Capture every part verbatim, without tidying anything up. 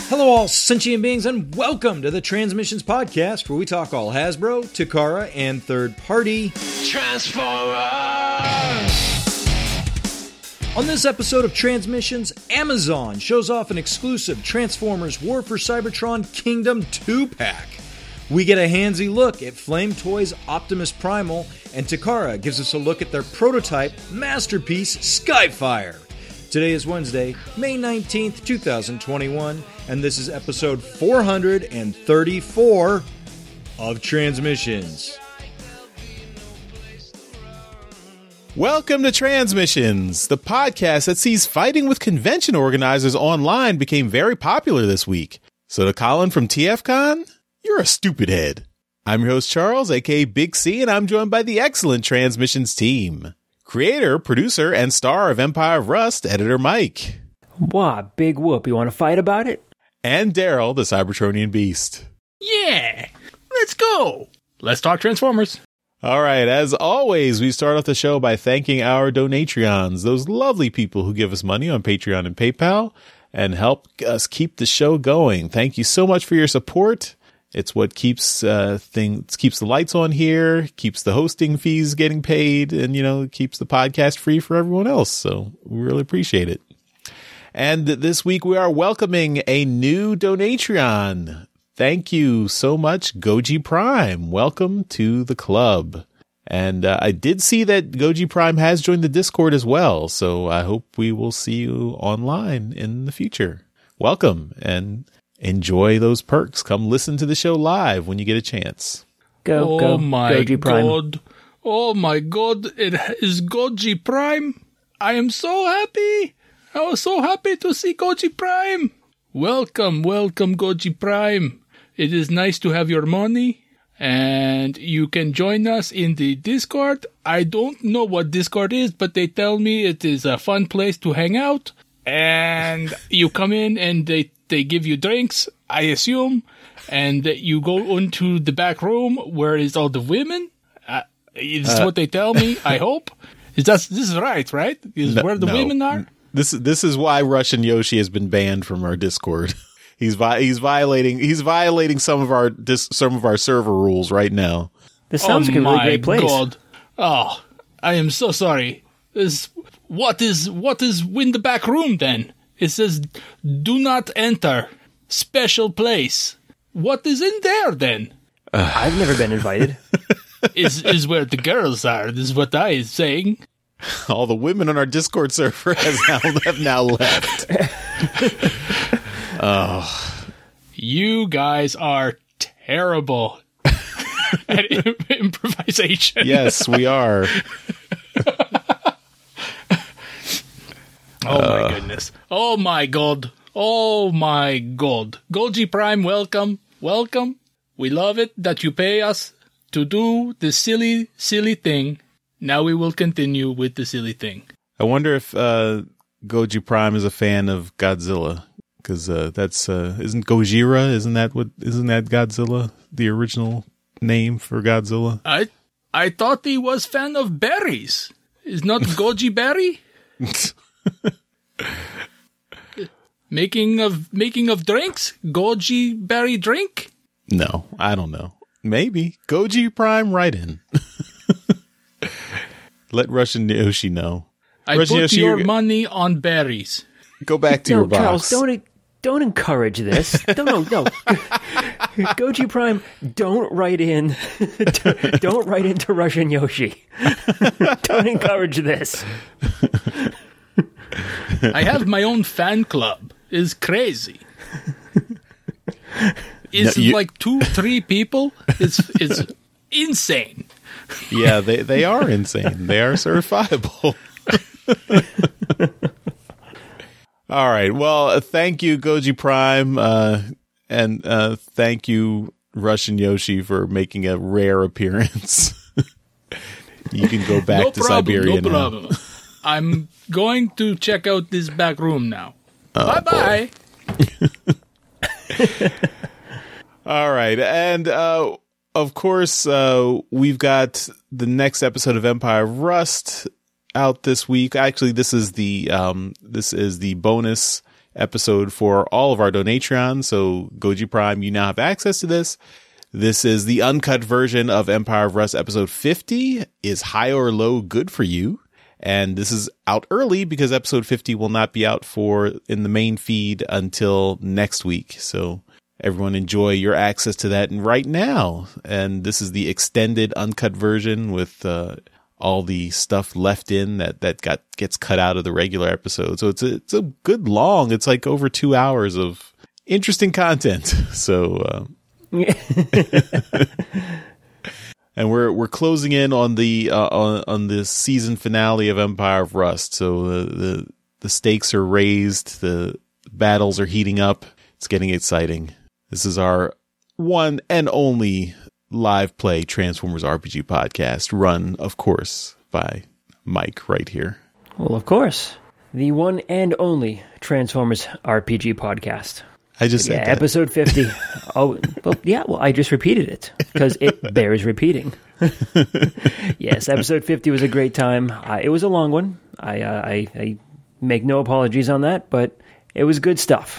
Hello all sentient beings and welcome to the Transmissions Podcast, where we talk all Hasbro, Takara, and third-party Transformers! On this episode of Transmissions, Amazon shows off an exclusive Transformers War for Cybertron Kingdom two-pack. We get a handsy look at Flame Toys Optimus Primal, and Takara gives us a look at their prototype masterpiece Skyfire. Today is Wednesday, May nineteenth, twenty twenty-one, and this is episode four hundred thirty-four of Transmissions. Welcome to Transmissions, the podcast that sees fighting with convention organizers online became very popular this week. So to Colin from T F Con, you're a stupid head. I'm your host Charles, aka Big C, and I'm joined by the excellent Transmissions team. Creator, producer, and star of Empire of Rust, editor Mike. Wow, big whoop. You want to fight about it? And Daryl, the Cybertronian Beast. Yeah, let's go. Let's talk Transformers. All right, as always, we start off the show by thanking our Donatreons, those lovely people who give us money on Patreon and PayPal and help us keep the show going. Thank you so much for your support. It's what keeps uh, things keeps the lights on here, keeps the hosting fees getting paid, and, you know, keeps the podcast free for everyone else. So we really appreciate it. And this week we are welcoming a new Donatreon. Thank you so much, Goji Prime. Welcome to the club. And uh, I did see that Goji Prime has joined the Discord as well, so I hope we will see you online in the future. Welcome, and enjoy those perks. Come listen to the show live when you get a chance. Go, oh go, my Goji Prime. God. Oh my God, it is Goji Prime. I am so happy. I was so happy to see Goji Prime. Welcome, welcome, Goji Prime. It is nice to have your money, and you can join us in the Discord. I don't know what Discord is, but they tell me it is a fun place to hang out, and you come in and they, they give you drinks, I assume, and you go into the back room where is all the women. Uh, is uh, what they tell me, I hope. Is that, this is right, right? Is no, where the no. women are? This this is why Russian Yoshi has been banned from our Discord. He's vi- he's violating he's violating some of our dis- some of our server rules right now. This sounds oh like a really great place. God. Oh, I am so sorry. This what is what is in the back room then? It says do not enter. Special place. What is in there then? Uh, I've never been invited. is is where the girls are. This is what I is saying. All the women on our Discord server has now, have now left. Oh, you guys are terrible at imp- improvisation. Yes, we are. Oh uh, my goodness. Oh my God. Oh my God. Goji Prime, welcome. Welcome. We love it that you pay us to do this silly, silly thing. Now we will continue with the silly thing. I wonder if uh, Goji Prime is a fan of Godzilla, because uh, that's uh, isn't Gojira? Isn't that what? Isn't that Godzilla? The original name for Godzilla? I I thought he was fan of berries. Is not Goji Berry? making of making of drinks? Goji Berry drink? No, I don't know. Maybe Goji Prime, write in. Let Russian Yoshi know. I Russian put Yoshi, your money on berries. Go back to no, your box. Charles, don't don't encourage this. No, no, no. Goji Prime, don't write in. Don't write into Russian Yoshi. Don't encourage this. I have my own fan club. It's crazy. It's no, you... like two, three people. It's it's insane. Yeah, they, they are insane. They are certifiable. All right. Well, uh, thank you, Goji Prime, uh, and uh, thank you, Russian Yoshi, for making a rare appearance. You can go back no to problem, Siberia no now. Problem. I'm going to check out this back room now. Oh, bye bye. All right, and uh, of course, uh, we've got the next episode of Empire of Rust out this week. Actually, this is the um, this is the bonus episode for all of our Donatreons. So Goji Prime, you now have access to this. This is the uncut version of Empire of Rust episode fifty. Is high or low good for you? And this is out early because episode fifty will not be out for in the main feed until next week. So everyone enjoy your access to that right now. And this is the extended uncut version with uh, all the stuff left in that, that got gets cut out of the regular episode. So it's a, it's a good long. It's like over two hours of interesting content. So uh, and we're we're closing in on the uh, on on the season finale of Empire of Rust. So the, the the stakes are raised, the battles are heating up. It's getting exciting. This is our one and only live play Transformers R P G podcast, run, of course, by Mike right here. Well, of course, the one and only Transformers R P G podcast. I just yeah, said that. episode fifty. Oh, well, yeah, well, I just repeated it because it bears repeating. Yes, episode fifty was a great time. Uh, it was a long one. I, uh, I I make no apologies on that, but it was good stuff.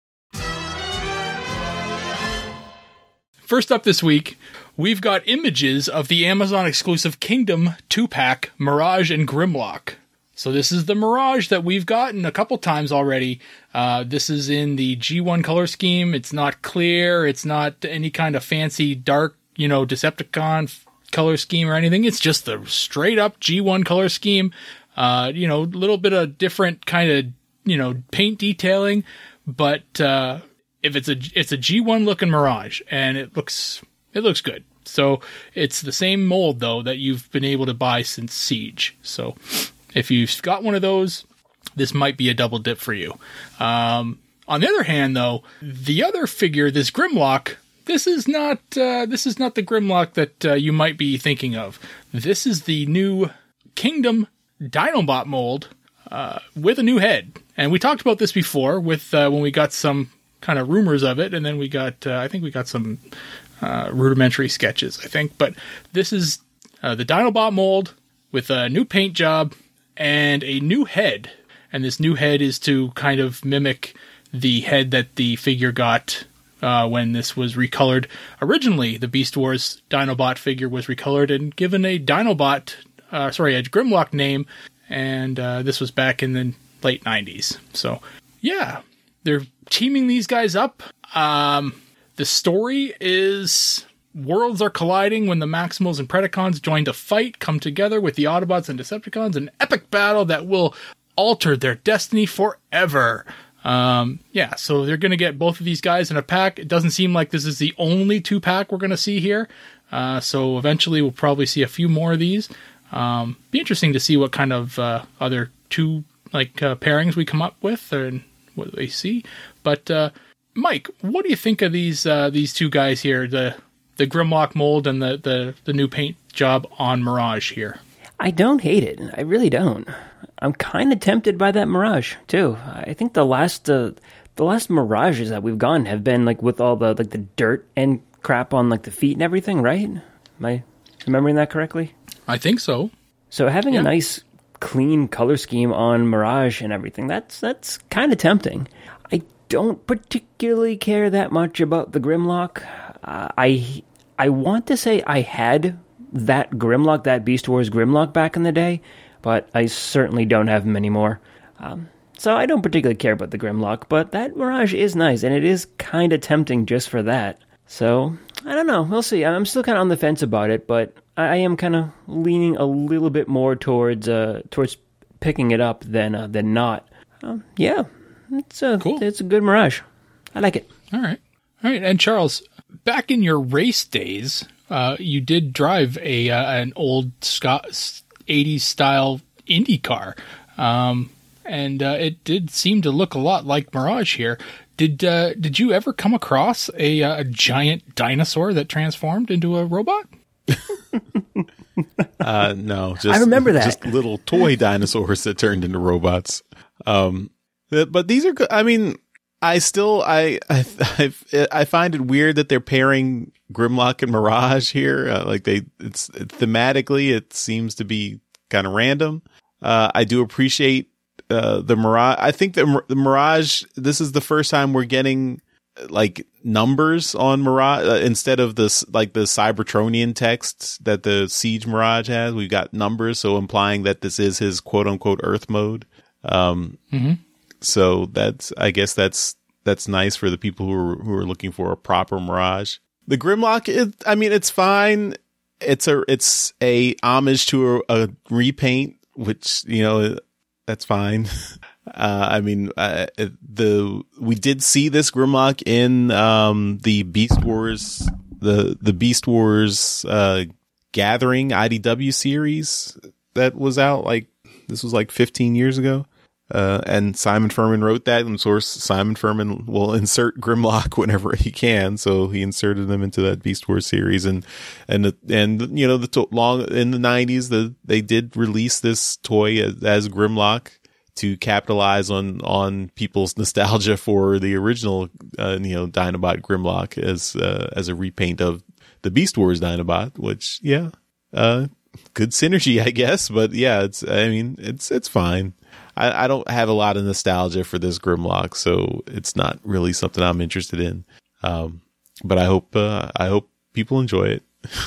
First up this week, we've got images of the Amazon exclusive Kingdom two-pack Mirage and Grimlock. So this is the Mirage that we've gotten a couple times already. Uh, this is in the G one color scheme. It's not clear. It's not any kind of fancy dark, you know, Decepticon f- color scheme or anything. It's just the straight up G one color scheme. Uh, you know, a little bit of different kind of, you know, paint detailing. But uh, if it's a it's a G one looking Mirage, and it looks it looks good. So it's the same mold though that you've been able to buy since Siege. So if you've got one of those, this might be a double dip for you. Um, on the other hand, though, the other figure, this Grimlock, this is not uh, this is not the Grimlock that uh, you might be thinking of. This is the new Kingdom Dinobot mold uh, with a new head, and we talked about this before with uh, when we got some kind of rumors of it, and then we got uh, I think we got some uh, rudimentary sketches, I think. But this is uh, the Dinobot mold with a new paint job and a new head. And this new head is to kind of mimic the head that the figure got uh, when this was recolored. Originally, the Beast Wars Dinobot figure was recolored and given a Dinobot, uh, sorry, a Grimlock name. And uh, this was back in the late nineties. So, yeah, they're teaming these guys up. Um, the story is worlds are colliding when the Maximals and Predacons join to fight, come together with the Autobots and Decepticons, an epic battle that will alter their destiny forever. Um, yeah, so they're going to get both of these guys in a pack. It doesn't seem like this is the only two-pack we're going to see here. Uh, so eventually we'll probably see a few more of these. Um, be interesting to see what kind of uh, other two like uh, pairings we come up with and what they see. But uh, Mike, what do you think of these uh, these two guys here? The the Grimlock mold and the, the, the new paint job on Mirage here. I don't hate it. I really don't. I'm kind of tempted by that Mirage too. I think the last uh, the last Mirages that we've gotten have been like with all the like the dirt and crap on like the feet and everything, right? Am I remembering that correctly? I think so. So having yeah. a nice clean color scheme on Mirage and everything, that's that's kind of tempting. I don't particularly care that much about the Grimlock. Uh, I I want to say I had that Grimlock, that Beast Wars Grimlock back in the day, but I certainly don't have him anymore. Um, so I don't particularly care about the Grimlock, but that Mirage is nice, and it is kind of tempting just for that. So, I don't know. We'll see. I'm still kind of on the fence about it, but I am kind of leaning a little bit more towards uh, towards picking it up than uh, than not. Um, yeah, it's a, cool. It's a good Mirage. I like it. All right. All right. And Charles, back in your race days, uh, you did drive a uh, an old Scott eighties style Indy car, um, and uh, it did seem to look a lot like Mirage here. Did uh, did you ever come across a, a giant dinosaur that transformed into a robot? uh, no, just, I remember that. Just little toy dinosaurs that turned into robots. Um, but these are, I mean, I still, I, I, I, I find it weird that they're pairing Grimlock and Mirage here. Uh, like they, it's thematically, it seems to be kind of random. Uh, I do appreciate uh, the Mirage. I think the, the Mirage. This is the first time we're getting like numbers on Mirage uh, instead of this like the Cybertronian text that the Siege Mirage has. We've got numbers, so implying that this is his quote unquote Earth mode. Um, mm-hmm. So that's I guess that's that's nice for the people who are who are looking for a proper Mirage. The Grimlock, it, I mean, it's fine. It's a it's a homage to a, a repaint, which you know that's fine. Uh, I mean, uh, the we did see this Grimlock in um, the Beast Wars, the the Beast Wars uh, Gathering I D W series that was out. Like this was like fifteen years ago, uh, and Simon Furman wrote that. And of course, Simon Furman will insert Grimlock whenever he can, so he inserted them into that Beast Wars series. And and and you know, the to- long in the nineties, the they did release this toy as, as Grimlock, to capitalize on, on people's nostalgia for the original, uh, you know, Dinobot Grimlock as, uh, as a repaint of the Beast Wars Dinobot, which, yeah, uh, good synergy, I guess. But yeah, it's, I mean, it's, it's fine. I, I don't have a lot of nostalgia for this Grimlock, so it's not really something I'm interested in. Um, but I hope, uh, I hope people enjoy it.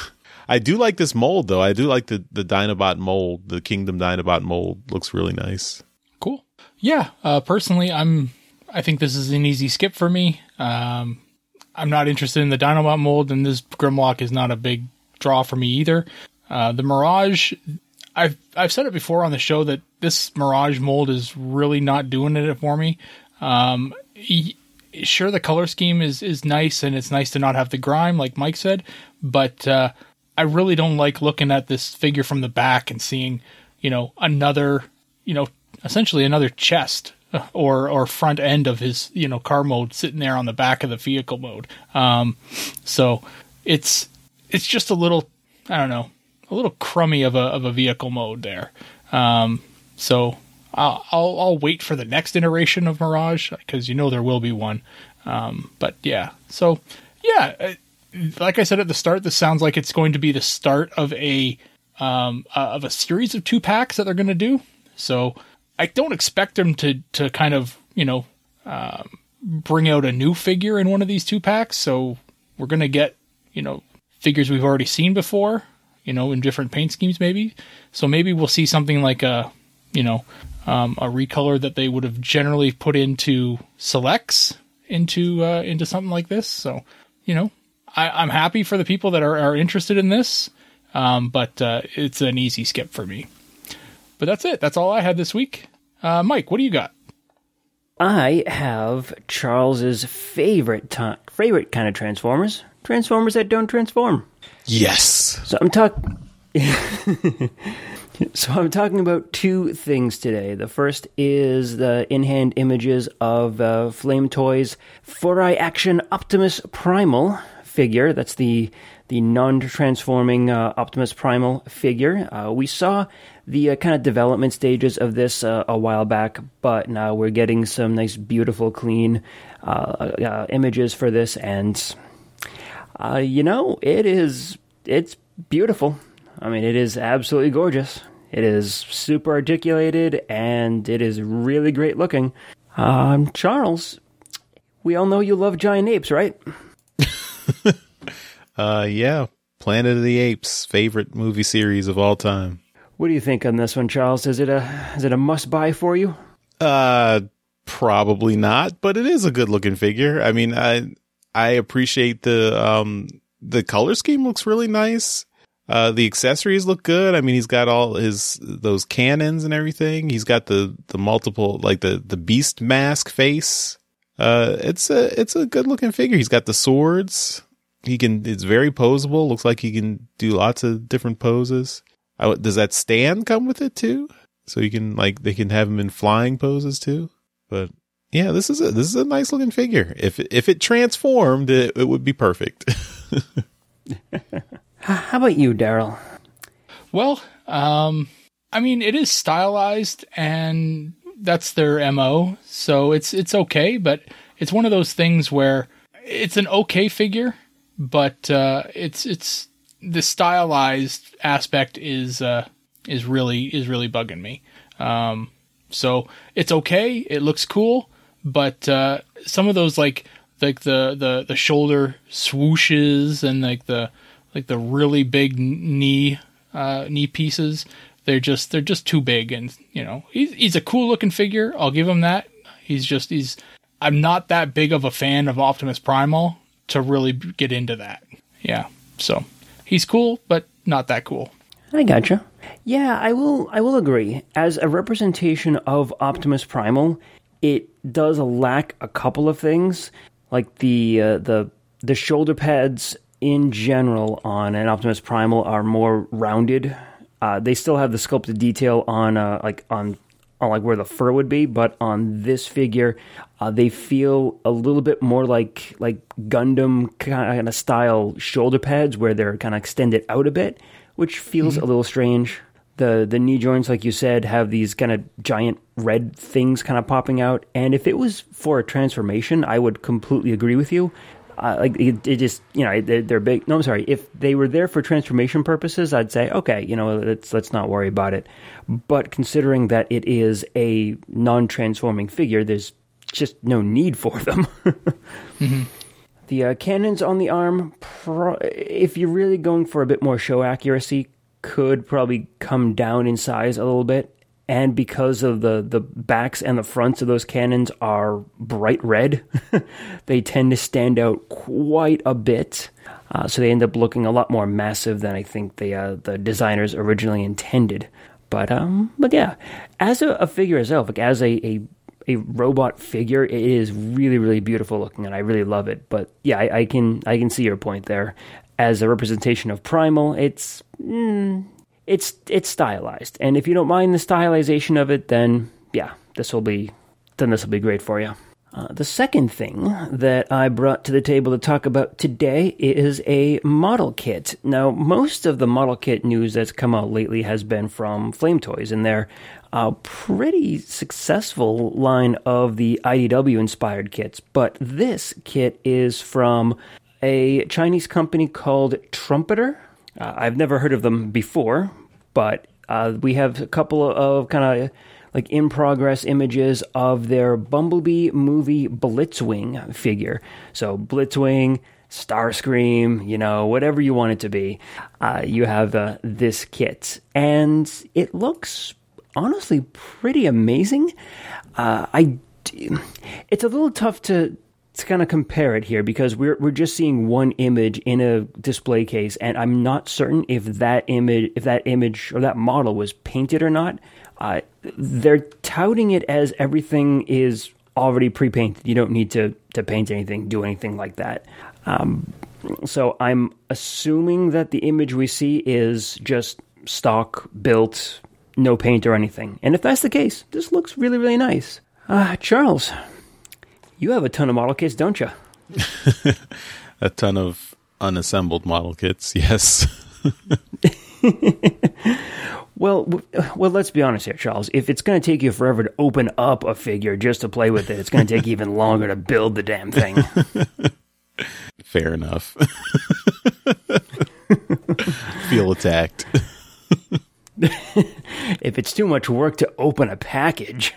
I do like this mold though. I do like the, the Dinobot mold, the Kingdom Dinobot mold looks really nice. Cool. Yeah. Uh, personally, I'm, I think this is an easy skip for me. Um, I'm not interested in the Dinobot mold, and this Grimlock is not a big draw for me either. Uh, the Mirage, I've, I've said it before on the show that this Mirage mold is really not doing it for me. Um, he, sure, the color scheme is, is nice, and it's nice to not have the grime, like Mike said, but, uh, I really don't like looking at this figure from the back and seeing, you know, another, you know, essentially another chest or or front end of his, you know, car mode sitting there on the back of the vehicle mode. Um, so it's it's just a little, I don't know, a little crummy of a of a vehicle mode there. Um, so I'll, I'll I'll wait for the next iteration of Mirage, because you know there will be one. Um, but yeah, so yeah, like I said at the start, this sounds like it's going to be the start of a um, uh, of a series of two packs that they're going to do. So I don't expect them to, to kind of, you know, um, bring out a new figure in one of these two packs. So we're going to get, you know, figures we've already seen before, you know, in different paint schemes maybe. So maybe we'll see something like a, you know, um, a recolor that they would have generally put into selects into, uh, into something like this. So, you know, I, I'm happy for the people that are, are interested in this. Um, but, uh, it's an easy skip for me. But that's it. That's all I had this week. Uh, Mike, what do you got? I have Charles's favorite t- favorite kind of Transformers. Transformers that don't transform. Yes. So I'm talking. So I'm talking about two things today. The first is the in-hand images of uh, Flame Toys four-eye action Optimus Primal figure. That's the the non-transforming uh, Optimus Primal figure. Uh, we saw the uh, kind of development stages of this uh, a while back, but now we're getting some nice, beautiful, clean uh, uh, images for this, and uh, you know, it is it's beautiful. I mean, it is absolutely gorgeous. It is super articulated, and it is really great looking. Um, Charles, we all know you love giant apes, right? uh, yeah, Planet of the Apes, favorite movie series of all time. What do you think on this one, Charles? Is it a is it a must buy for you? Uh, probably not, but it is a good looking figure. I mean, I I appreciate the um the color scheme looks really nice. Uh, the accessories look good. I mean, he's got all his those cannons and everything. He's got the the multiple like the the beast mask face. Uh, it's a it's a good looking figure. He's got the swords. He can. It's very posable. Looks like he can do lots of different poses. I, does that stand come with it too? So you can like they can have him in flying poses too. But yeah, this is a this is a nice looking figure. If if it transformed, it, it would be perfect. How about you, Daryl? Well, um, I mean, it is stylized, and that's their M O, so it's it's okay. But it's one of those things where it's an okay figure, but uh, it's it's. The stylized aspect is uh, is really is really bugging me. Um, So it's okay. It looks cool, but uh, some of those like like the, the, the shoulder swooshes and like the like the really big knee uh, knee pieces, they're just they're just too big. And you know, he's he's a cool looking figure. I'll give him that. He's just he's. I'm not that big of a fan of Optimus Primal to really get into that. Yeah, so he's cool, but not that cool. I gotcha. Yeah, I will. I will agree. As a representation of Optimus Primal, it does lack a couple of things, like the uh, the the shoulder pads in general on an Optimus Primal are more rounded. Uh, they still have the sculpted detail on uh, like on on like where the fur would be, but on this figure, uh, they feel a little bit more like like Gundam kind of style shoulder pads, where they're kind of extended out a bit, which feels mm-hmm. a little strange. The the knee joints, like you said, have these kind of giant red things kind of popping out. And if it was for a transformation, I would completely agree with you. Uh, like it, it just, you know, they're, they're big. No, I'm sorry. If they were there for transformation purposes, I'd say, okay, you know, let's let's not worry about it. But considering that it is a non-transforming figure, there's just no need for them. mm-hmm. The uh, cannons on the arm, pro- if you're really going for a bit more show accuracy, could probably come down in size a little bit. And because of the, the backs and the fronts of those cannons are bright red, they tend to stand out quite a bit. Uh, so they end up looking a lot more massive than I think the uh, the designers originally intended. But um, but yeah, as a, a figure itself, like as a, a a robot figure, it is really really beautiful looking, and I really love it. But yeah, I, I can I can see your point there. As a representation of Primal, it's. Mm, It's it's stylized, and if you don't mind the stylization of it, then yeah, this will be then this will be great for you. Uh, the second thing that I brought to the table to talk about today is a model kit. Now, most of the model kit news that's come out lately has been from Flame Toys and their uh, pretty successful line of the I D W inspired kits. But this kit is from a Chinese company called Trumpeter. Uh, I've never heard of them before, but uh, we have a couple of kind of like in-progress images of their Bumblebee movie Blitzwing figure. So Blitzwing, Starscream, you know, whatever you want it to be, uh, you have uh, this kit. And it looks honestly pretty amazing. Uh, I, it's a little tough to... to kind of compare it here because we're we're just seeing one image in a display case, and I'm not certain if that image if that image or that model was painted or not. Uh, they're touting it as everything is already pre-painted. You don't need to to paint anything, do anything like that. Um, so I'm assuming that the image we see is just stock built, no paint or anything. And if that's the case, this looks really really nice. Uh, Charles, you have a ton of model kits, don't you? A ton of unassembled model kits, yes. well, well, let's be honest here, Charles. If it's going to take you forever to open up a figure just to play with it, it's going to take even longer to build the damn thing. Fair enough. Feel attacked. If it's too much work to open a package...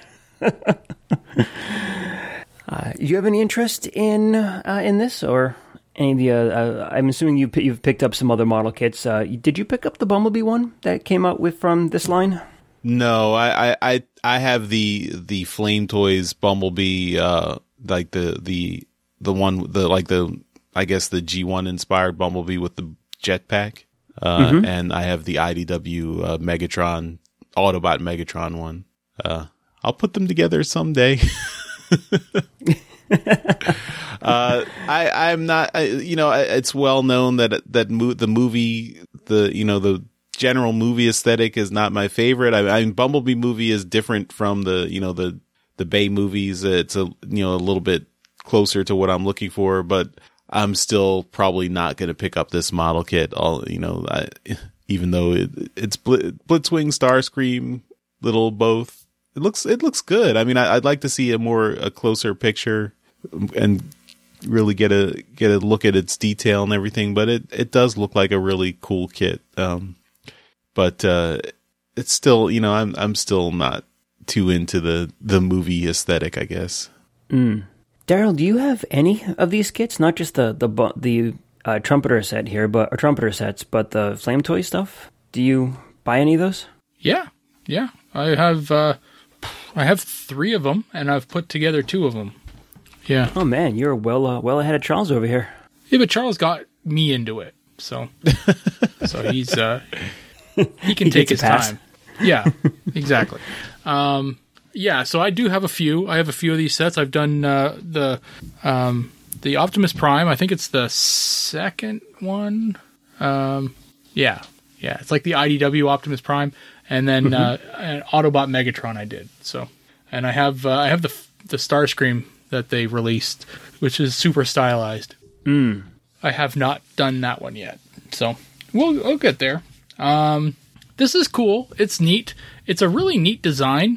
Uh, do you have any interest in uh, in this or any of the? Uh, uh, I'm assuming you you've picked up some other model kits. Uh, did you pick up the Bumblebee one that came out with from this line? No, I I, I have the the Flame Toys Bumblebee, uh, like the the the one the like the I guess the G one inspired Bumblebee with the jetpack, uh, mm-hmm. and I have the I D W uh, Megatron Autobot Megatron one. Uh, I'll put them together someday. uh, I, I'm not, I, you know, it's well known that, that mo- the movie, the, you know, the general movie aesthetic is not my favorite. I, I mean, Bumblebee movie is different from the, you know, the, the Bay movies. It's a, you know, a little bit closer to what I'm looking for, but I'm still probably not going to pick up this model kit. All, you know, I, even though it, it's Bl- Blitzwing, Starscream, little both. It looks it looks good. I mean, I, I'd like to see a more a closer picture and really get a get a look at its detail and everything. But it, it does look like a really cool kit. Um, but uh, it's still, you know, I'm I'm still not too into the, the movie aesthetic, I guess. Mm. Daryl, do you have any of these kits? Not just the the the uh, trumpeter set here, but or trumpeter sets, but the Flame Toy stuff. Do you buy any of those? Yeah, yeah. I have uh, I have three of them, and I've put together two of them. Yeah. Oh man, you're well uh, well ahead of Charles over here. Yeah, but Charles got me into it, so so he's uh, he can he take his pass. time. Yeah, exactly. Um, yeah, so I do have a few. I have a few of these sets. I've done uh, the um, the Optimus Prime. I think it's the second one. Um, yeah, yeah. It's like the I D W Optimus Prime, and then mm-hmm. uh, an Autobot Megatron. I did so, and I have uh, I have the the Starscream that they released, which is super stylized. Mm. I have not done that one yet, so we'll we'll get there. Um, this is cool. It's neat. It's a really neat design.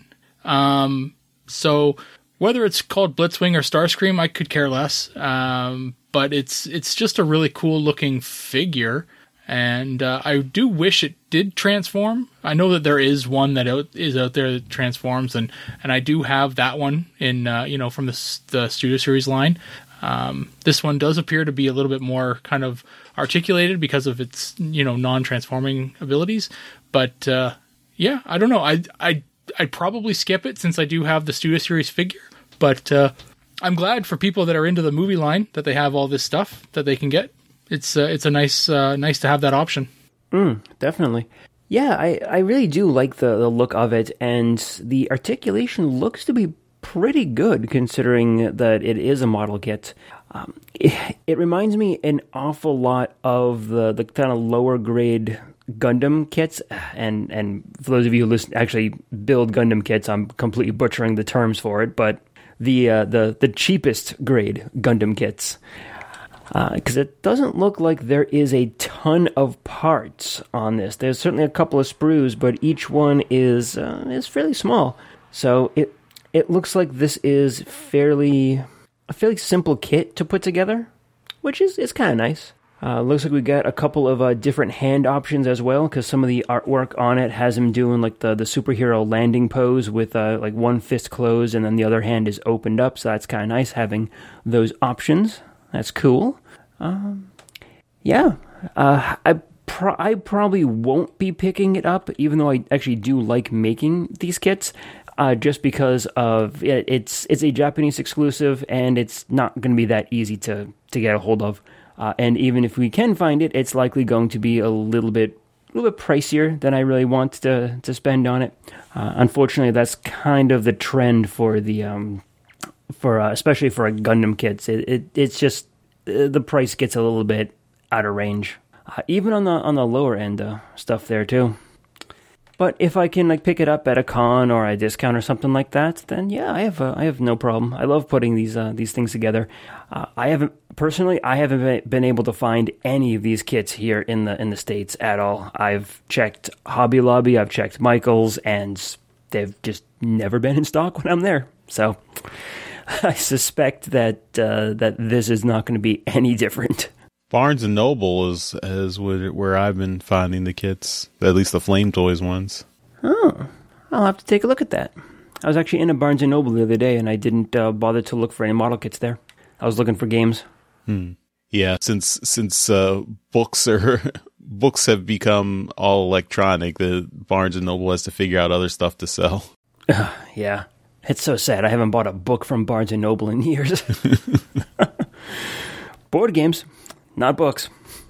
Um, so whether it's called Blitzwing or Starscream, I could care less. Um, but it's it's just a really cool looking figure, and uh, I do wish it did transform. I know that there is one that out, is out there that transforms, and, and I do have that one in uh, you know from the the Studio Series line. Um, this one does appear to be a little bit more kind of articulated because of its, you know, non-transforming abilities. But, uh, yeah, I don't know. I, I, I'd probably skip it since I do have the Studio Series figure. But, uh, I'm glad for people that are into the movie line that they have all this stuff that they can get. It's, uh, it's a nice, uh, nice to have that option. Mm, definitely. Yeah, I, I really do like the, the look of it, and the articulation looks to be pretty good considering that it is a model kit. Um, it, it reminds me an awful lot of the, the kind of lower grade Gundam kits, and and for those of you who listen, actually build Gundam kits, I'm completely butchering the terms for it, but the uh, the the cheapest grade Gundam kits, because uh, it doesn't look like there is a ton of parts on this. There's certainly a couple of sprues, but each one is uh, is fairly small, so it. It looks like this is fairly a fairly simple kit to put together, which is, is kind of nice. Uh, looks like we got a couple of uh, different hand options as well, because some of the artwork on it has him doing like the, the superhero landing pose with uh, like one fist closed and then the other hand is opened up, so that's kind of nice having those options. That's cool. Um, yeah, uh, I, pro- I probably won't be picking it up, even though I actually do like making these kits. Uh, just because of it, it's it's a Japanese exclusive, and it's not going to be that easy to, to get a hold of. Uh, and even if we can find it, it's likely going to be a little bit a little bit pricier than I really want to to spend on it. Uh, unfortunately, that's kind of the trend for the um for uh, especially for a Gundam kits. It, it it's just uh, the price gets a little bit out of range, uh, even on the on the lower end uh, stuff there too. But if I can like pick it up at a con or a discount or something like that, then yeah, I have uh, I have no problem. I love putting these uh, these things together. Uh, I haven't personally I haven't been able to find any of these kits here in the in the States at all. I've checked Hobby Lobby, I've checked Michael's, and they've just never been in stock when I'm there. So I suspect that uh, that this is not going to be any different. Barnes and Noble is is where I've been finding the kits, at least the Flame Toys ones. Oh, I'll have to take a look at that. I was actually in a Barnes and Noble the other day, and I didn't uh, bother to look for any model kits there. I was looking for games. Hmm. Yeah, since since uh, books are books have become all electronic, the Barnes and Noble has to figure out other stuff to sell. Uh, yeah, it's so sad. I haven't bought a book from Barnes and Noble in years. Board games. Not books.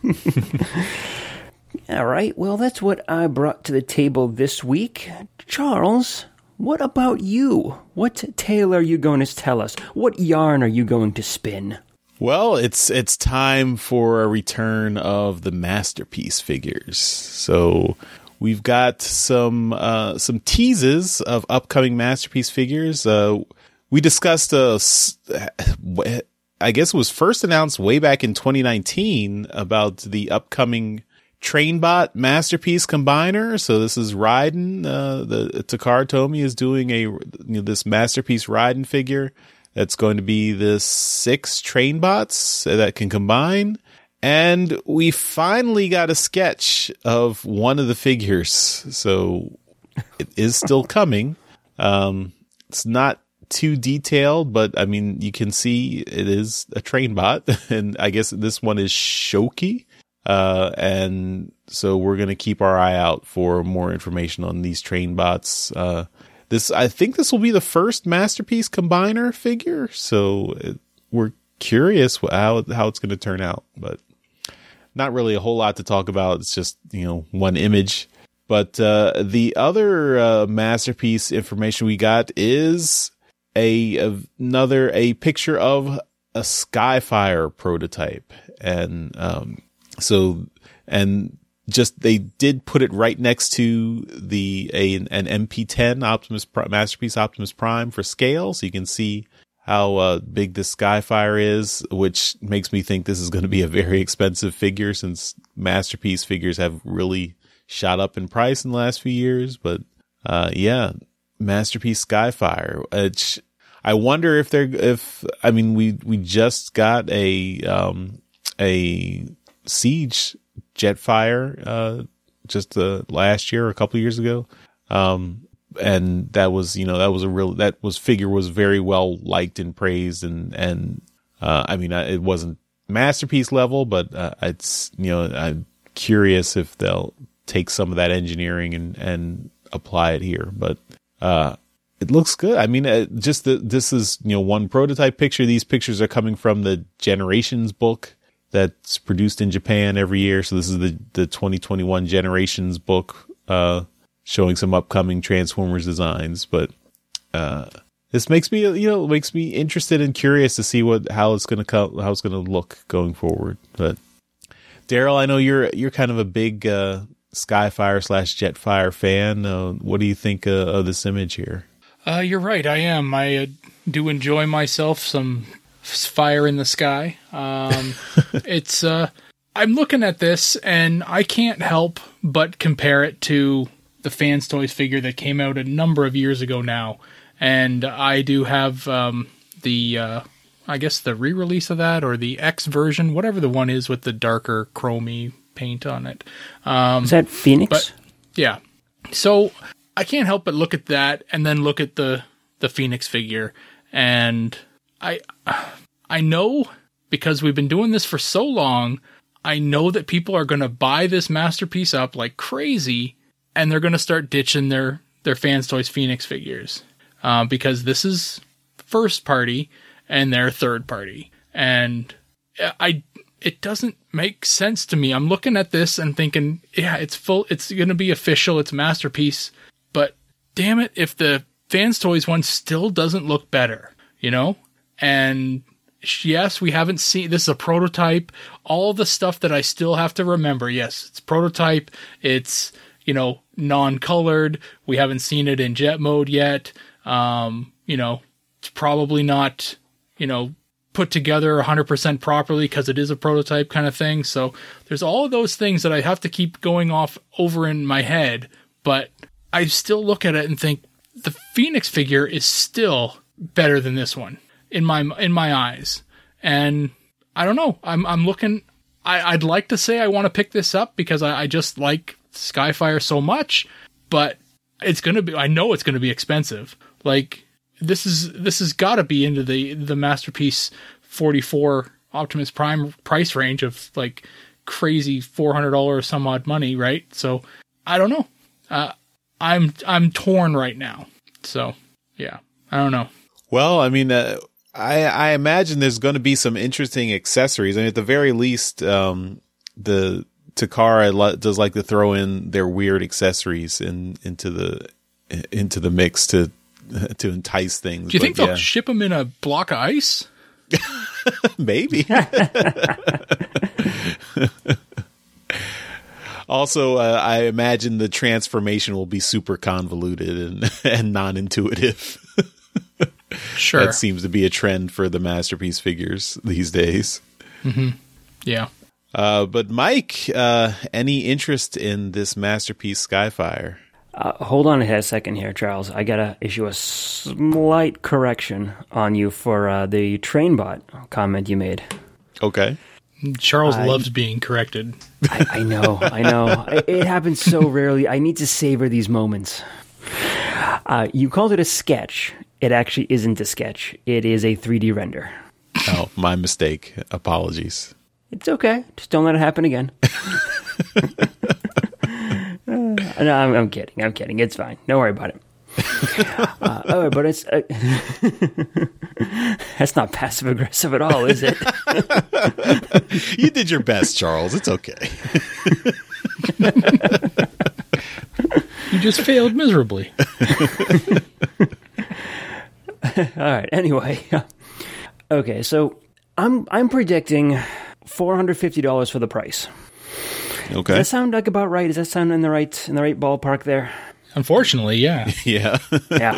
All right, well, that's what I brought to the table this week. Charles, what about you? What tale are you going to tell us? What yarn are you going to spin? Well, it's it's time for a return of the Masterpiece figures. So we've got some uh, some teases of upcoming Masterpiece figures. Uh, we discussed uh, I guess it was first announced way back in twenty nineteen about the upcoming Trainbot Masterpiece Combiner. So this is Raiden. Uh, the Takara Tomy is doing a you know, this Masterpiece Raiden figure that's going to be the six Trainbots that can combine. And we finally got a sketch of one of the figures. So it is still coming. Um, it's not too detailed, but I mean, you can see it is a train bot, and I guess this one is Shoki. Uh, and so we're going to keep our eye out for more information on these train bots. Uh, this, I think this will be the first Masterpiece Combiner figure. So it, we're curious how, how it's going to turn out, but not really a whole lot to talk about. It's just, you know, one image. But, uh, the other, uh, Masterpiece information we got is a, another, a picture of a Skyfire prototype. And, um, So, and just, they did put it right next to the, a, an M P ten Optimus, Masterpiece Optimus Prime for scale. So you can see how, uh, big this Skyfire is, which makes me think this is going to be a very expensive figure since Masterpiece figures have really shot up in price in the last few years. But, uh, yeah, Masterpiece Skyfire. It's, I wonder if they're, if, I mean, we, we just got a, um, a, Siege Jetfire, uh, just, uh, last year, or a couple of years ago. Um, and that was, you know, that was a real, that was figure was very well liked and praised. And, and, uh, I mean, it wasn't Masterpiece level, but, uh, it's, you know, I'm curious if they'll take some of that engineering and, and apply it here. But, uh, it looks good. I mean, uh, just the, this is, you know, one prototype picture. These pictures are coming from the Generations book that's produced in Japan every year. So this is the, the twenty twenty-one Generations book, uh, showing some upcoming Transformers designs. But, uh, this makes me, you know, makes me interested and curious to see what, how it's going to come, how it's going to look going forward. But Daryl, I know you're, you're kind of a big, uh, Skyfire slash Jetfire fan. Uh, what do you think uh, of this image here? Uh, you're right. I am. I uh, do enjoy myself some fire in the sky. Um, it's, uh, I'm looking at this and I can't help but compare it to the Fans Toys figure that came out a number of years ago now. And I do have, um, the, uh, I guess the re-release of that, or the X version, whatever the one is with the darker chromey paint on it. Um, is that Phoenix? But yeah. So I can't help but look at that and then look at the, the Phoenix figure. And I, I know, because we've been doing this for so long, I know that people are going to buy this Masterpiece up like crazy, and they're going to start ditching their, their Fans Toys Phoenix figures, uh, because this is first party and they're third party. And I, it doesn't make sense to me. I'm looking at this and thinking, yeah, it's full, it's going to be official, it's Masterpiece, but damn it, if the Fans Toys one still doesn't look better, you know? And yes, we haven't seen, this is a prototype, all the stuff that I still have to remember. Yes, it's prototype. It's, you know, non-colored. We haven't seen it in jet mode yet. Um, you know, it's probably not, you know, put together one hundred percent properly because it is a prototype kind of thing. So there's all of those things that I have to keep going off over in my head, but I still look at it and think the Phoenix figure is still better than this one in my, in my eyes. And I don't know, I'm, I'm looking, I, I'd like to say I want to pick this up because I, I just like Skyfire so much, but it's going to be, I know it's going to be expensive. Like this is, this has got to be into the, the Masterpiece forty-four Optimus Prime price range of like crazy four hundred dollars some odd money. Right. So I don't know. Uh, I'm, I'm torn right now. So yeah, I don't know. Well, I mean, uh, I, I imagine there's going to be some interesting accessories. I mean, at the very least, um, the Takara does like to throw in their weird accessories in, into the, into the mix to, to entice things. Do you but think they'll yeah. ship them in a block of ice? Maybe. Also, uh, I imagine the transformation will be super convoluted and, and non-intuitive. Sure. That seems to be a trend for the Masterpiece figures these days. Mm-hmm. Yeah. Uh, but Mike, uh, any interest in this Masterpiece Skyfire? Uh, hold on a second here, Charles. I gotta issue a slight correction on you for uh, the Trainbot comment you made. Okay. Charles I, loves being corrected. I, I know, I know. It, it happens so rarely. I need to savor these moments. Uh, you called it a sketch. It actually isn't a sketch. It is a three D render. Oh, my mistake. Apologies. It's okay. Just don't let it happen again. uh, no, I'm, I'm kidding. I'm kidding. It's fine. Don't worry about it. uh, oh, but it's uh, that's not passive aggressive at all, is it? You did your best, Charles. It's okay. You just failed miserably. All right. Anyway, okay. So I'm I'm predicting four hundred fifty dollars for the price. Okay. Does that sound like about right? Does that sound in the right in the right ballpark there? Unfortunately, yeah. Yeah. Yeah.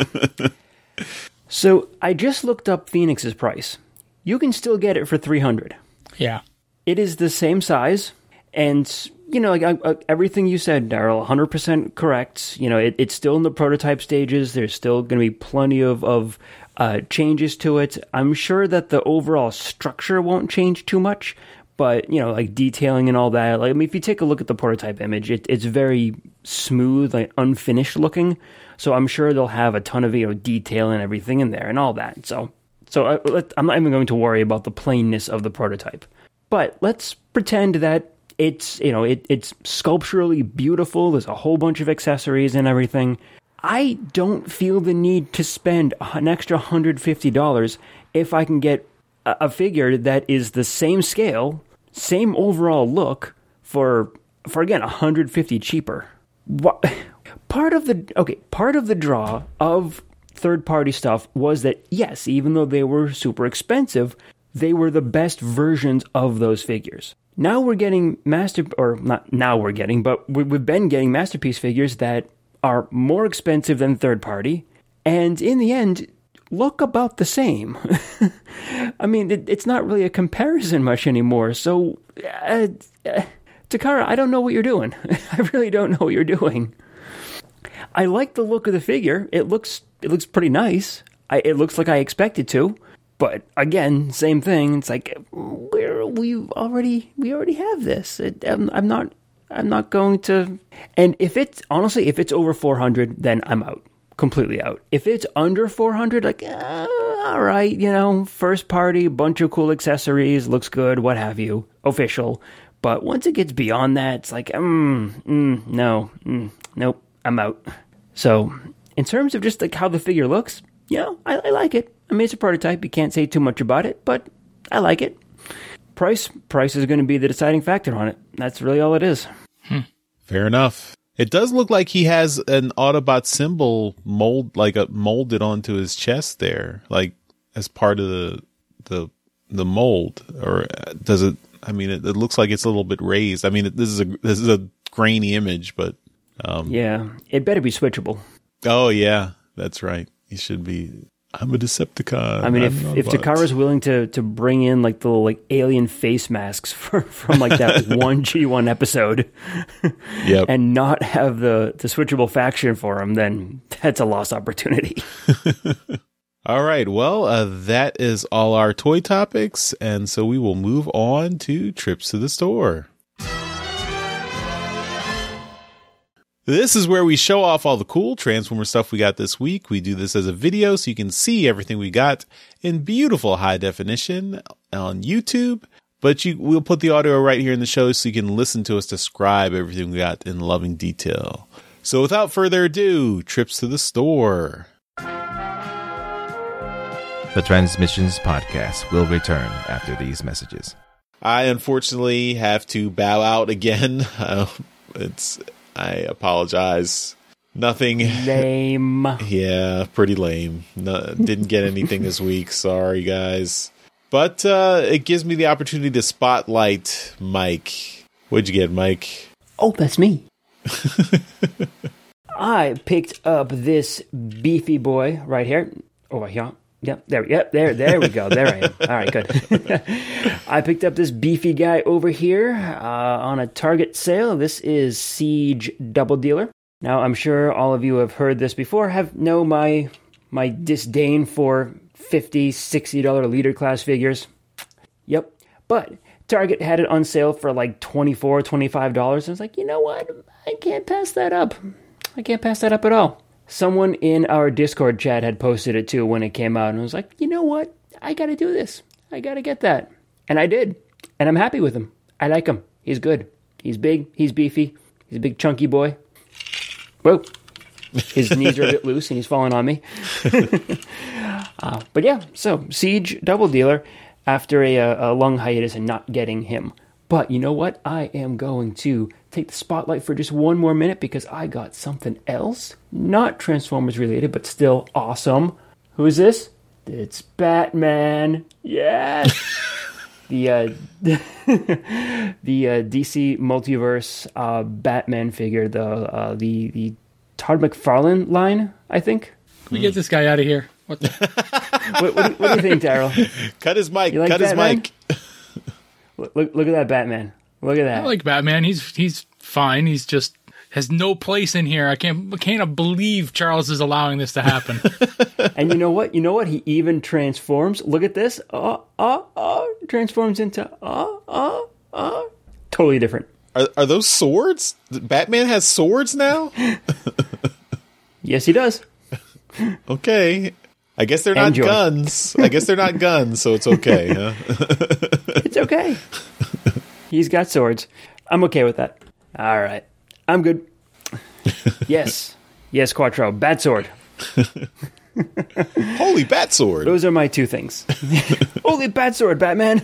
So I just looked up Phoenix's price. You can still get it for three hundred dollars. Yeah. It is the same size, and you know, like I, I, everything you said, Daryl, one hundred percent correct. You know, it, it's still in the prototype stages. There's still going to be plenty of of uh, changes to it. I'm sure that the overall structure won't change too much, but you know, like detailing and all that. Like, I mean, if you take a look at the prototype image, it, it's very smooth, like unfinished looking. So I'm sure they'll have a ton of, you know, detail and everything in there and all that. So, so I, let, I'm not even going to worry about the plainness of the prototype. But let's pretend that it's, you know, it, it's sculpturally beautiful. There's a whole bunch of accessories and everything. I don't feel the need to spend an extra one hundred fifty dollars if I can get a, a figure that is the same scale, same overall look for, for again, one hundred fifty dollars cheaper. What? Part of the, okay, part of the draw of third-party stuff was that, yes, even though they were super expensive, they were the best versions of those figures. Now we're getting master, or not now we're getting, but we've been getting Masterpiece figures that are more expensive than third-party, and in the end, look about the same. I mean, it, it's not really a comparison much anymore, so, uh, uh, Takara, I don't know what you're doing. I really don't know what you're doing. I like the look of the figure. It looks it looks pretty nice. I, it looks like I expected to. But again, same thing. It's like we're we already we already have this. It, I'm, I'm not I'm not going to. And if it's honestly, if it's over four hundred, then I'm out, completely out. If it's under four hundred, like uh, all right, you know, first party, bunch of cool accessories, looks good, what have you, official. But once it gets beyond that, it's like mm, mm, no, mm, nope. I'm out. So, in terms of just like how the figure looks, you know, I, I like it. I mean, it's a prototype. You can't say too much about it, but I like it. Price, price is going to be the deciding factor on it. That's really all it is. Hmm. Fair enough. It does look like he has an Autobot symbol mold, like a molded onto his chest there, like as part of the the the mold. Or does it? I mean, it, it looks like it's a little bit raised. I mean, it, this is a this is a grainy image, but. Um, yeah, it better be switchable. Oh, yeah, that's right. He should be. I'm a Decepticon. I mean, if, if Takara's willing to, to bring in like the little like alien face masks for, from like that one G one episode, yep. and not have the, the switchable faction for him, then that's a lost opportunity. All right, well, uh, that is all our toy topics, and so we will move on to trips to the store. This is where we show off all the cool Transformer stuff we got this week. We do this as a video so you can see everything we got in beautiful high definition on YouTube. But you, we'll put the audio right here in the show so you can listen to us describe everything we got in loving detail. So without further ado, trips to the store. The Transmissions Podcast will return after these messages. I unfortunately have to bow out again. Uh, it's... I apologize. Nothing. Lame. Yeah, pretty lame. No, didn't get anything this week. Sorry, guys. But uh, it gives me the opportunity to spotlight Mike. What'd you get, Mike? Oh, that's me. I picked up this beefy boy right here. Over here. Yep, there, yep, there, there we go. There I am. All right, good. I picked up this beefy guy over here uh, on a Target sale. This is Siege Double Dealer. Now, I'm sure all of you have heard this before, have know my my disdain for fifty dollars, sixty dollars leader class figures. Yep, but Target had it on sale for like twenty-four dollars, twenty-five dollars. I was like, you know what? I can't pass that up. I can't pass that up at all. someone in our Discord chat had posted it too when it came out, and I was like, you know what? I got to do this. I got to get that. And I did. And I'm happy with him. I like him. He's good. He's big. He's beefy. He's a big chunky boy. Whoa. His knees are a bit loose and he's falling on me. uh, but yeah, so Siege Double Dealer after a, a long hiatus and not getting him. But you know what? I am going to take the spotlight for just one more minute because I got something else. Not Transformers related, but still awesome. Who is this? It's Batman. Yes. the uh, the uh, D C Multiverse uh, Batman figure, the uh, the the Todd McFarlane line, I think. Can we get this guy out of here? What the? what, what, do, what do you think, Daryl? Cut his mic. Like Cut Batman? his mic. Look, look at that Batman. Look at that. I like Batman. He's he's fine. He's just has no place in here. I can't I can't believe Charles is allowing this to happen. And you know what? You know what? He even transforms. Look at this. Uh, uh, uh. Transforms into uh, uh, uh. Totally different. Are, are those swords? Batman has swords now? Yes, he does. Okay. I guess they're not Enjoy. guns. I guess they're not guns, so it's okay, huh? It's okay. He's got swords. I'm okay with that. All right. I'm good. Yes. Yes, Quattro. Bat sword. Holy bat sword. Those are my two things. Holy bat sword, Batman.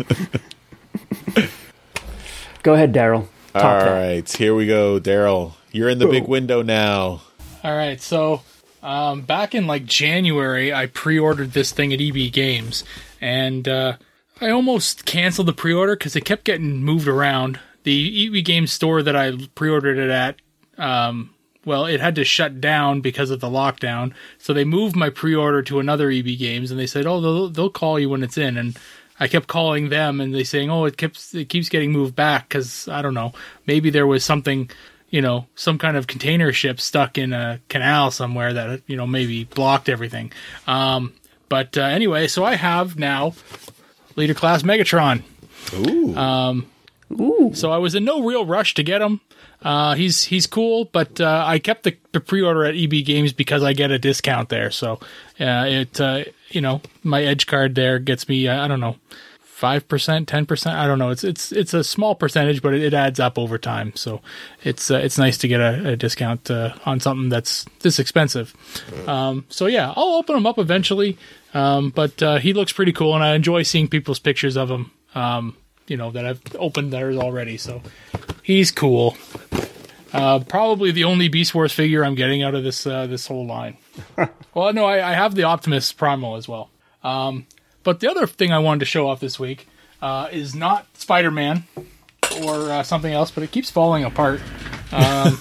Go ahead, Daryl. All Top that. right, here we go, Daryl. You're in the big window now. All right, so um, back in like January, I pre-ordered this thing at E B Games, and uh, I almost canceled the pre-order because it kept getting moved around. The E B Games store that I pre-ordered it at, um, well, it had to shut down because of the lockdown, so they moved my pre-order to another E B Games, and they said, oh, they'll, they'll call you when it's in, and I kept calling them, and they saying, oh, it keeps it keeps getting moved back because, I don't know, maybe there was something, you know, some kind of container ship stuck in a canal somewhere that, you know, maybe blocked everything. Um, but uh, anyway, so I have now Leader Class Megatron. Ooh. Um, Ooh. so I was in no real rush to get him. Uh, he's he's cool, but uh, I kept the, the pre-order at E B Games because I get a discount there. So uh, it uh, you know, my Edge card there gets me uh, I don't know, five percent, ten percent. I don't know. It's it's it's a small percentage, but it, it adds up over time. So it's uh, it's nice to get a, a discount uh, on something that's this expensive. Um, so yeah, I'll open him up eventually. Um, but uh, he looks pretty cool, and I enjoy seeing people's pictures of him. Um, you know, that I've opened theirs already. So he's cool. Uh, probably the only Beast Wars figure I'm getting out of this uh, this whole line. Well, no, I, I have the Optimus Primal as well. Um, but the other thing I wanted to show off this week uh, is not Spider-Man or uh, something else, but it keeps falling apart. Um,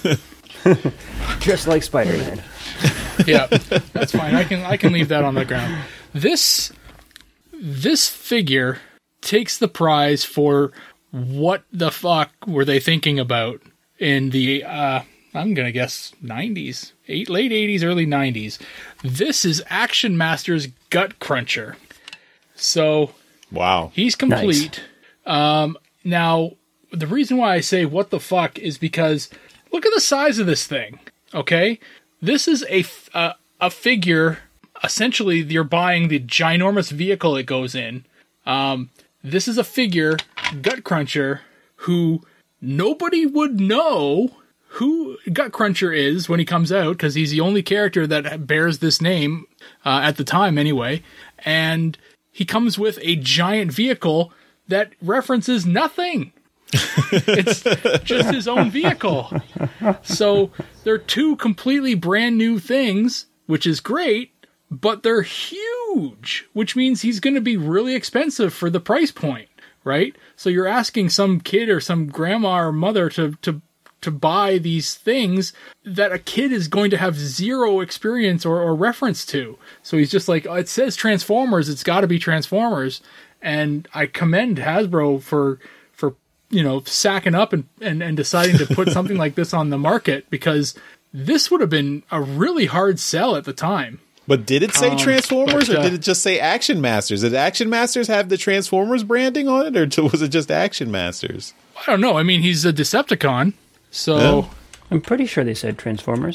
Just like Spider-Man. yeah, that's fine. I can I can leave that on the ground. This this figure takes the prize for what the fuck were they thinking about in the uh, I'm gonna guess nineties, eight, late eighties, early nineties. This is Action Masters Gut Cruncher. So Wow. he's complete. Um, now, the reason why I say what the fuck is because look at the size of this thing. Okay, this is a f- uh, a figure. Essentially, you're buying the ginormous vehicle it goes in. Um, this is a figure, Gut Cruncher, who nobody would know who Gut Cruncher is when he comes out, because he's the only character that bears this name uh, at the time anyway. And he comes with a giant vehicle that references nothing. It's just his own vehicle. So they're two completely brand new things, which is great, but they're huge, which means he's going to be really expensive for the price point, right? So you're asking some kid or some grandma or mother to, to, to buy these things that a kid is going to have zero experience or, or reference to. So he's just like, oh, it says Transformers, it's got to be Transformers. And I commend Hasbro for, for, you know, sacking up and, and, and deciding to put something like this on the market, because this would have been a really hard sell at the time. But did it say Um, Transformers, but, uh, or did it just say Action Masters? Did Action Masters have the Transformers branding on it, or t- was it just Action Masters? I don't know. I mean, he's a Decepticon, so Yeah. I'm pretty sure they said Transformers.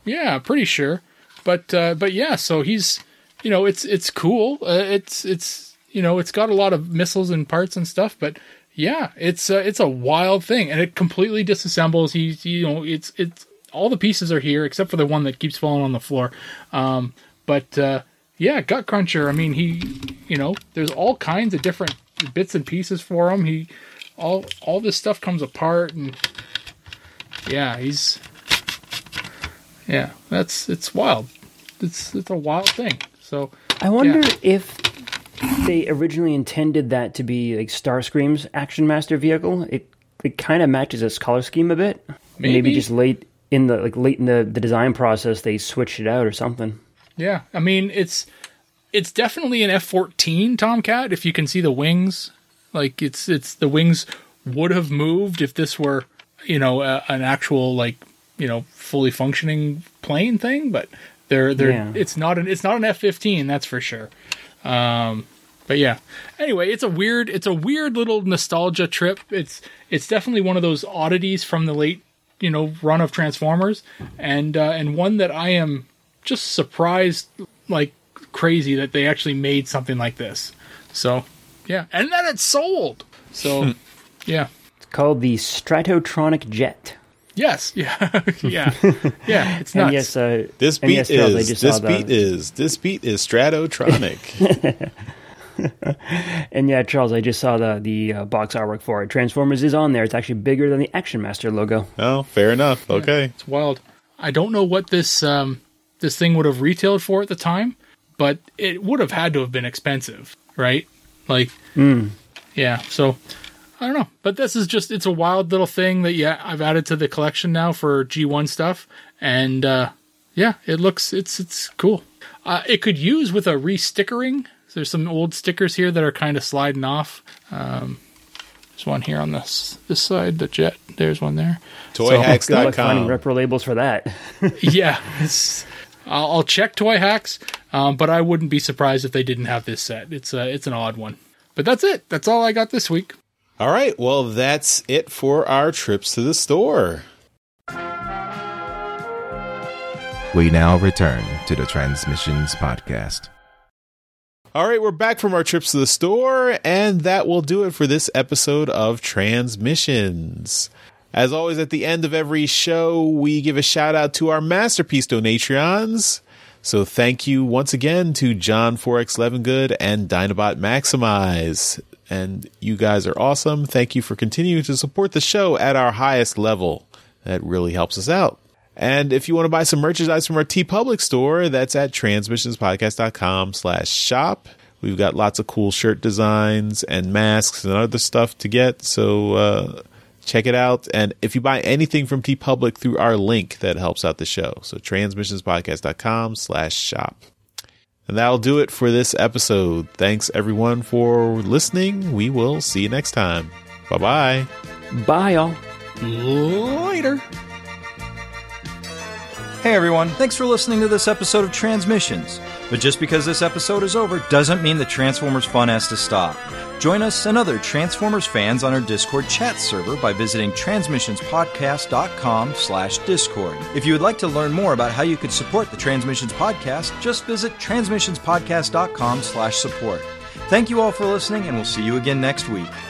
Yeah, pretty sure. But uh, but yeah, so he's, you know, it's it's cool. Uh, it's it's you know, it's got a lot of missiles and parts and stuff. But yeah, it's uh, it's a wild thing, and it completely disassembles. He's you know, it's it's all the pieces are here except for the one that keeps falling on the floor. Um, but uh, yeah, Gut Cruncher. I mean, he, you know, there's all kinds of different bits and pieces for him. He all all this stuff comes apart, and yeah, he's. Yeah, that's it's wild. It's it's a wild thing. So I wonder yeah. if they originally intended that to be like Starscream's Action Master vehicle. It it kind of matches its color scheme a bit. Maybe. Maybe just late in the like late in the, the design process they switched it out or something. Yeah, I mean it's it's definitely an F fourteen Tomcat if you can see the wings. Like it's it's the wings would have moved if this were, you know, a, an actual like, you know, fully functioning plane thing, but they're they're Yeah. it's not an it's not an F fifteen, that's for sure. Um, but yeah. Anyway, it's a weird it's a weird little nostalgia trip. It's it's definitely one of those oddities from the late, you know, run of Transformers, and uh, and one that I am just surprised like crazy that they actually made something like this. So yeah, and then it's sold. So yeah. It's called the Stratotronic Jet. Yes, yeah, yeah, yeah. It's nuts. And yes, uh, This and beat yes, Charles, I is just this saw the- beat is this beat is Stratotronic. And yeah, Charles, I just saw the the uh, box artwork for it. Transformers is on there. It's actually bigger than the Action Master logo. Oh, fair enough. Okay. It's wild. I don't know what this um, this thing would have retailed for at the time, but it would have had to have been expensive, right? Like, yeah. So I don't know, but this is just it's a wild little thing that yeah I've added to the collection now for G one stuff, and uh, yeah, it looks it's it's cool. Uh, it could use with a re-stickering. There's some old stickers here that are kind of sliding off. Um, there's one here on this this side, the jet. There's one there. toy hacks Good dot luck finding com. repro labels for that. Yeah, it's, I'll, I'll check Toy Hacks, um, but I wouldn't be surprised if they didn't have this set. It's a, it's an odd one. But that's it. That's all I got this week. All right. Well, that's it for our trips to the store. We now return to the Transmissions Podcast. All right, we're back from our trips to the store, and that will do it for this episode of Transmissions. As always, at the end of every show, we give a shout out to our Masterpiece Donatrions. So thank you once again to John four X Levengood and Dinobot Maximize. And you guys are awesome. Thank you for continuing to support the show at our highest level. That really helps us out. And if you want to buy some merchandise from our TeePublic store, that's at transmissionspodcast.com slash shop. We've got lots of cool shirt designs and masks and other stuff to get. So uh, check it out. And if you buy anything from TeePublic through our link, that helps out the show. So transmissionspodcast.com slash shop. And that'll do it for this episode. Thanks, everyone, for listening. We will see you next time. Bye-bye. Bye, y'all. Later. Hey everyone, thanks for listening to this episode of Transmissions. But just because this episode is over doesn't mean that Transformers fun has to stop. Join us and other Transformers fans on our Discord chat server by visiting transmissionspodcast.com slash Discord. If you would like to learn more about how you could support the Transmissions Podcast, just visit transmissionspodcast.com slash support. Thank you all for listening, and we'll see you again next week.